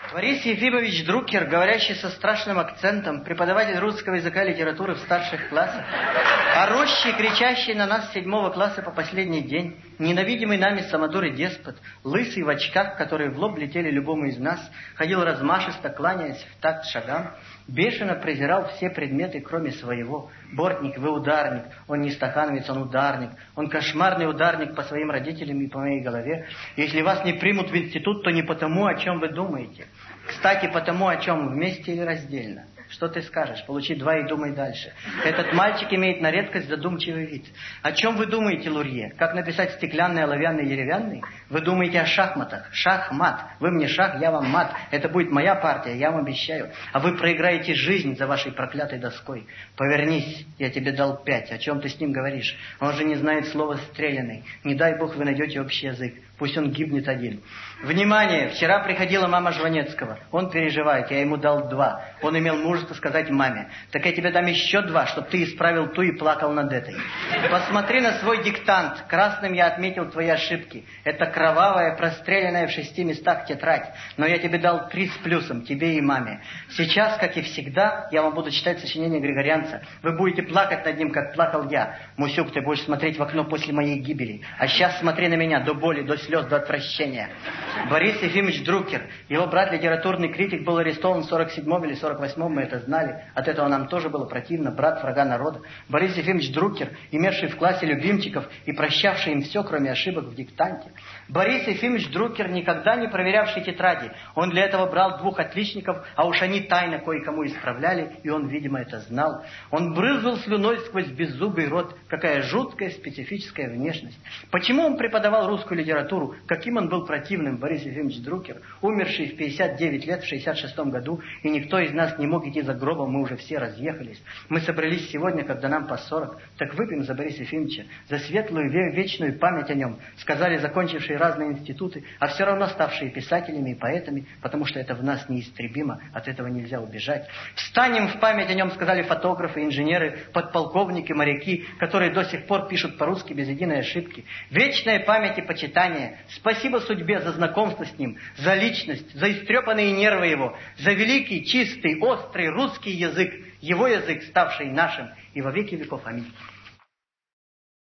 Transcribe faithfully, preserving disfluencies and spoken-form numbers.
Борис Ефимович Друкер, говорящий со страшным акцентом, преподаватель русского языка и литературы в старших классах, орущий, кричащий на нас с седьмого класса по последний день, ненавидимый нами самодур и деспот, лысый в очках, которые в лоб летели любому из нас, ходил размашисто, кланяясь в такт шагам, бешено презирал все предметы, кроме своего. Бортник, вы ударник, он не стахановец, он ударник, он кошмарный ударник по своим родителям и по моей голове. Если вас не примут в институт, то не потому, о чем вы думаете. Кстати, потому, о чем, вместе или раздельно. Что ты скажешь? Получи два и думай дальше. Этот мальчик имеет на редкость задумчивый вид. О чем вы думаете, Лурье? Как написать стеклянный, оловянный, деревянный? Вы думаете о шахматах. Шах-мат. Вы мне шах, я вам мат. Это будет моя партия, я вам обещаю. А вы проиграете жизнь за вашей проклятой доской. Повернись, я тебе дал пять. О чем ты с ним говоришь? Он же не знает слова «стрелянный». Не дай бог вы найдете общий язык. Пусть он гибнет один. Внимание! Вчера приходила мама Жванецкого. Он переживает, я ему дал два. Он имел мужество сказать маме: так я тебе дам еще два, чтобы ты исправил ту и плакал над этой. Посмотри на свой диктант. Красным я отметил твои ошибки. Это кровавая, простреленная в шести местах тетрадь. Но я тебе дал три с плюсом, тебе и маме. Сейчас, как и всегда, я вам буду читать сочинение Григорянца. Вы будете плакать над ним, как плакал я. Мусюк, ты будешь смотреть в окно после моей гибели. А сейчас смотри на меня до боли, до слез, до отвращения. Борис Ефимович Друкер. Его брат, литературный критик, был арестован в сорок седьмом или сорок восьмом, мы это знали. От этого нам тоже было противно. Брат врага народа. Борис Ефимович Друкер, имевший в классе любимчиков и прощавший им все, кроме ошибок в диктанте. Борис Ефимович Друкер, никогда не проверявший тетради. Он для этого брал двух отличников, а уж они тайно кое-кому исправляли, и он, видимо, это знал. Он брызгал слюной сквозь беззубый рот. Какая жуткая специфическая внешность. Почему он преподавал русскую литературу? Каким он был противным, Борис Ефимович Друкер, умерший в пятьдесят девять лет в шестьдесят шестом году, и никто из нас не мог идти за гробом, мы уже все разъехались. Мы собрались сегодня, когда нам по сорок, так выпьем за Бориса Ефимовича, за светлую, вечную память о нем, сказали закончившие разные институты, а все равно ставшие писателями и поэтами, потому что это в нас неистребимо, от этого нельзя убежать. Встанем в память о нем, сказали фотографы, инженеры, подполковники, моряки, которые до сих пор пишут по-русски без единой ошибки. Вечная память и почитание. Спасибо судьбе за знакомство с ним, за личность, за истрепанные нервы его, за великий, чистый, острый русский язык, его язык, ставший нашим и во веки веков. Аминь.